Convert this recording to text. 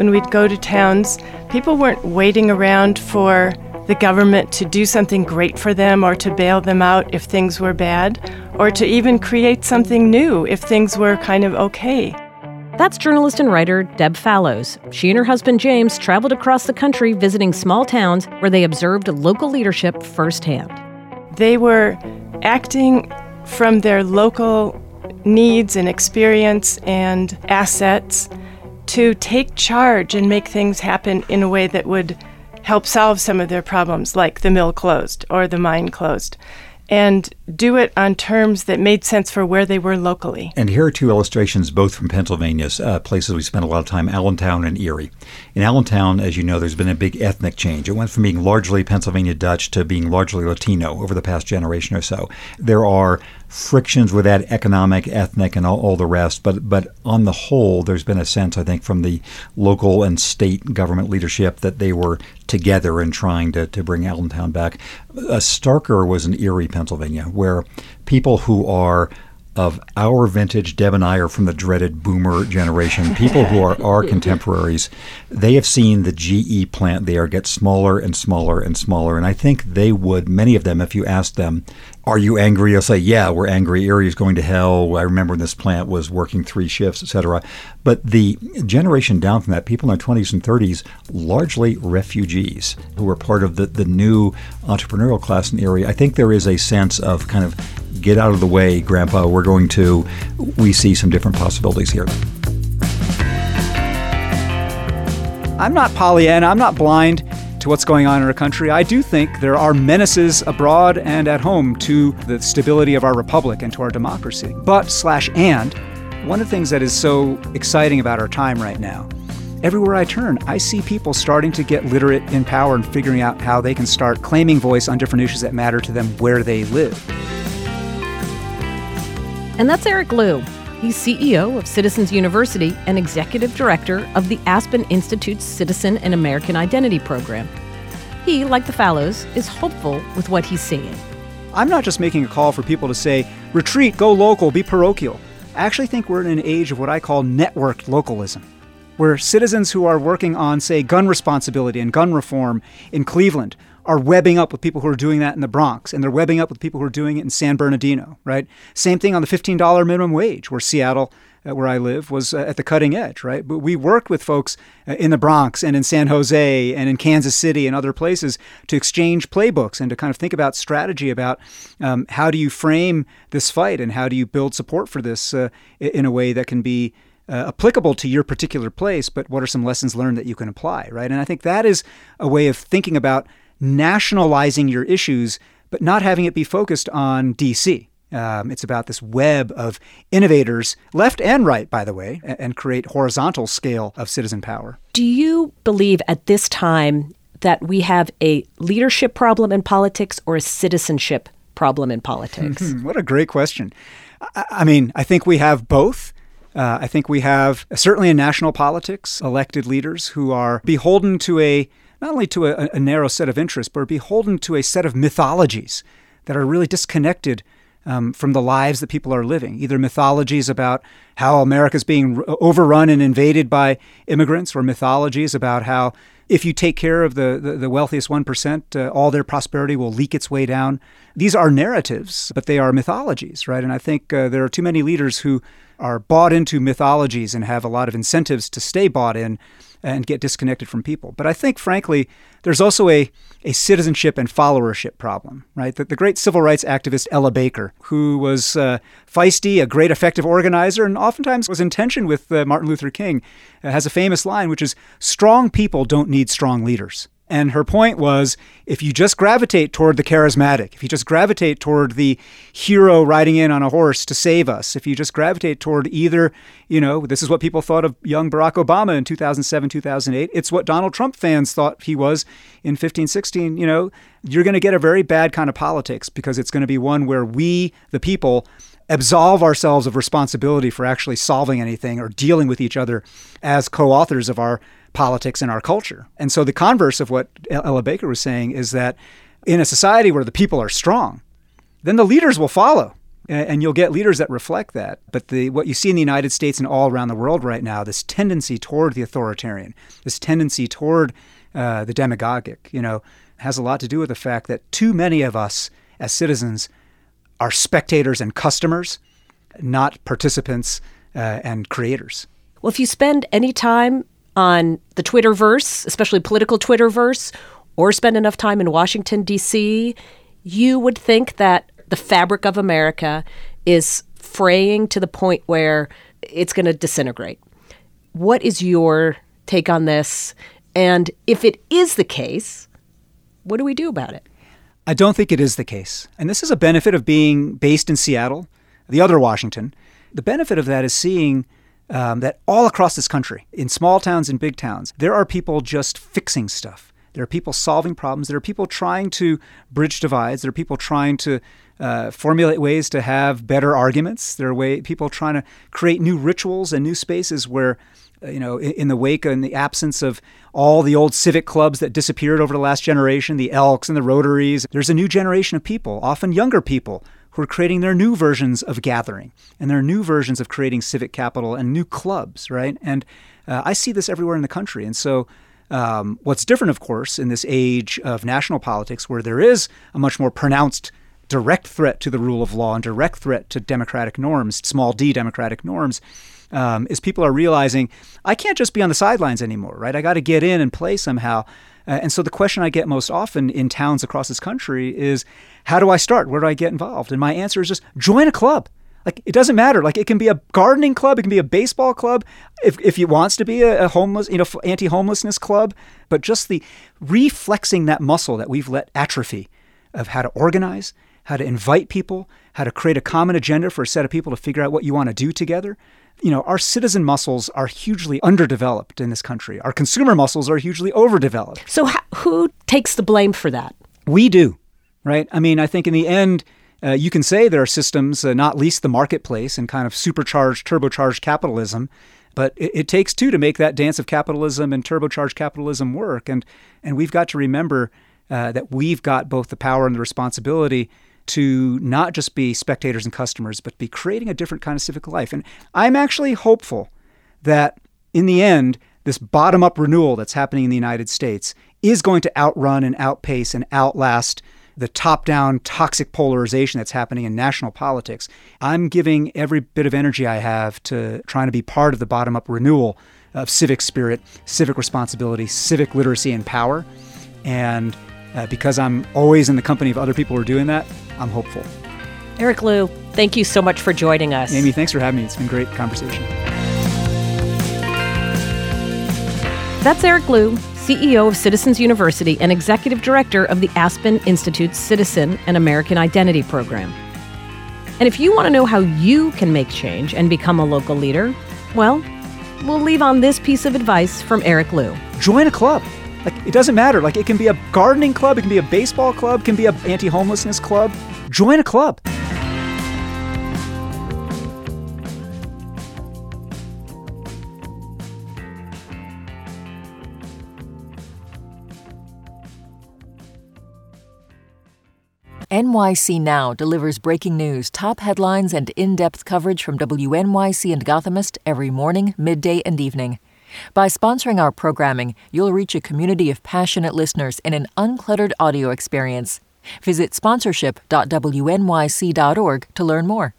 when we'd go to towns, people weren't waiting around for the government to do something great for them or to bail them out if things were bad, or to even create something new if things were kind of okay. That's journalist and writer Deb Fallows. She and her husband James traveled across the country visiting small towns where they observed local leadership firsthand. They were acting from their local needs and experience and assets to take charge and make things happen in a way that would help solve some of their problems, like the mill closed or the mine closed, and do it on terms that made sense for where they were locally. And here are two illustrations, both from Pennsylvania's places we spent a lot of time, Allentown and Erie. In Allentown, as you know, there's been a big ethnic change. It went from being largely Pennsylvania Dutch to being largely Latino over the past generation or so. There are frictions with that, economic, ethnic, and all the rest. But on the whole, there's been a sense, I think, from the local and state government leadership that they were together in trying to bring Allentown back. Starker was in Erie, Pennsylvania, where people who are of our vintage, Deb and I are from the dreaded boomer generation, people who are our contemporaries, they have seen the GE plant there get smaller and smaller and smaller. And I think they would, many of them, if you asked them, are you angry? They'll say, yeah, we're angry. Erie is going to hell. I remember when this plant was working 3 shifts, et cetera. But the generation down from that, people in their 20s and 30s, largely refugees who were part of the new entrepreneurial class in Erie, I think there is a sense of kind of, get out of the way, Grandpa, we see some different possibilities here. I'm not Pollyanna. I'm not blind to what's going on in our country. I do think there are menaces abroad and at home to the stability of our republic and to our democracy. And one of the things that is so exciting about our time right now, everywhere I turn, I see people starting to get literate in power and figuring out how they can start claiming voice on different issues that matter to them where they live. And that's Eric Liu. He's CEO of Citizens University and executive director of the Aspen Institute's Citizen and American Identity program. He, like the Fallows, is hopeful with what he's seeing. I'm not just making a call for people to say, retreat, go local, be parochial. I actually think we're in an age of what I call networked localism, where citizens who are working on, say, gun responsibility and gun reform in Cleveland are webbing up with people who are doing that in the Bronx, and they're webbing up with people who are doing it in San Bernardino, right? Same thing on the $15 minimum wage, where Seattle, where I live, was at the cutting edge, right? But we worked with folks in the Bronx and in San Jose and in Kansas City and other places to exchange playbooks and to kind of think about strategy about how do you frame this fight and how do you build support for this in a way that can be applicable to your particular place, but what are some lessons learned that you can apply, right? And I think that is a way of thinking about nationalizing your issues, but not having it be focused on D.C. It's about this web of innovators, left and right, by the way, and create horizontal scale of citizen power. Do you believe at this time that we have a leadership problem in politics or a citizenship problem in politics? What a great question. I mean, I think we have both. I think we have, certainly in national politics, elected leaders who are beholden to not only to a narrow set of interests, but are beholden to a set of mythologies that are really disconnected from the lives that people are living. Either mythologies about how America's being overrun and invaded by immigrants, or mythologies about how if you take care of the wealthiest 1%, all their prosperity will leak its way down. These are narratives, but they are mythologies, right? And I think there are too many leaders who are bought into mythologies and have a lot of incentives to stay bought in and get disconnected from people. But I think, frankly, there's also a citizenship and followership problem, right? The great civil rights activist Ella Baker, who was feisty, a great effective organizer, and oftentimes was in tension with Martin Luther King, has a famous line, which is, strong people don't need strong leaders. And her point was, if you just gravitate toward the charismatic, if you just gravitate toward the hero riding in on a horse to save us, if you just gravitate toward either, this is what people thought of young Barack Obama in 2007, 2008. It's what Donald Trump fans thought he was in 15, 16. You're going to get a very bad kind of politics, because it's going to be one where we, the people, absolve ourselves of responsibility for actually solving anything or dealing with each other as co-authors of our politics and our culture. And so the converse of what Ella Baker was saying is that in a society where the people are strong, then the leaders will follow. And you'll get leaders that reflect that. But what you see in the United States and all around the world right now, this tendency toward the authoritarian, this tendency toward the demagogic, has a lot to do with the fact that too many of us as citizens are spectators and customers, not participants and creators. Well, if you spend any time on the Twitterverse, especially political Twitterverse, or spend enough time in Washington, D.C., you would think that the fabric of America is fraying to the point where it's going to disintegrate. What is your take on this? And if it is the case, what do we do about it? I don't think it is the case. And this is a benefit of being based in Seattle, the other Washington. The benefit of that is seeing that all across this country, in small towns and big towns, there are people just fixing stuff. There are people solving problems. There are people trying to bridge divides. There are people trying to formulate ways to have better arguments. There are people trying to create new rituals and new spaces where, in the wake and the absence of all the old civic clubs that disappeared over the last generation, the Elks and the Rotaries, there's a new generation of people, often younger people, who are creating their new versions of gathering and their new versions of creating civic capital and new clubs, right? And I see this everywhere in the country. And so what's different, of course, in this age of national politics where there is a much more pronounced direct threat to the rule of law and direct threat to democratic norms, small d democratic norms, is people are realizing, I can't just be on the sidelines anymore, right? I got to get in and play somehow. And so the question I get most often in towns across this country is, how do I start? Where do I get involved? And my answer is just join a club. Like, it doesn't matter. Like, it can be a gardening club. It can be a baseball club. If it wants to be a homeless, anti-homelessness club. But just the reflexing that muscle that we've let atrophy of how to organize, how to invite people, how to create a common agenda for a set of people to figure out what you want to do together. Our citizen muscles are hugely underdeveloped in this country. Our consumer muscles are hugely overdeveloped. So who takes the blame for that? We do, right? I mean, I think in the end, you can say there are systems, not least the marketplace and kind of turbocharged capitalism, but it takes two to make that dance of capitalism and turbocharged capitalism work. And we've got to remember that we've got both the power and the responsibility to not just be spectators and customers, but be creating a different kind of civic life. And I'm actually hopeful that in the end, this bottom-up renewal that's happening in the United States is going to outrun and outpace and outlast the top-down toxic polarization that's happening in national politics. I'm giving every bit of energy I have to trying to be part of the bottom-up renewal of civic spirit, civic responsibility, civic literacy, and power. And because I'm always in the company of other people who are doing that, I'm hopeful. Eric Liu, thank you so much for joining us. Amy, thanks for having me. It's been a great conversation. That's Eric Liu, CEO of Citizens University and Executive Director of the Aspen Institute's Citizen and American Identity Program. And if you want to know how you can make change and become a local leader, well, we'll leave on this piece of advice from Eric Liu. Join a club. Like, it doesn't matter. Like, it can be a gardening club, it can be a baseball club, it can be an anti-homelessness club. Join a club. NYC Now delivers breaking news, top headlines, and in-depth coverage from WNYC and Gothamist every morning, midday, and evening. By sponsoring our programming, you'll reach a community of passionate listeners in an uncluttered audio experience. Visit sponsorship.wnyc.org to learn more.